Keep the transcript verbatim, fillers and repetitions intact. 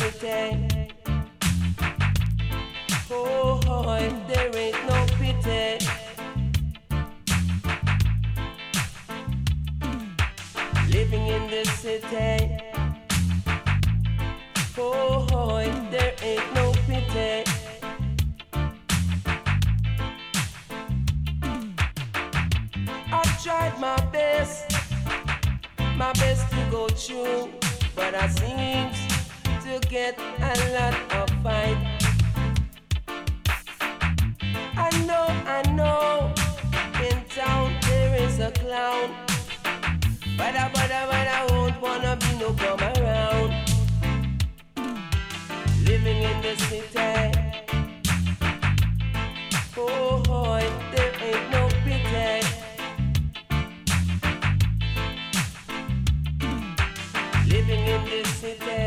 city. Oh, boy, there ain't no pity. Living in the city. Oh, boy, there ain't no pity. I've tried my best, my best to go through, but I seems to get a lot of fight. I know, I know, in town there is a clown, but I, but I, but I won't wanna be no come around. Living in the city. Oh boy, there ain't no pity. Living in the city.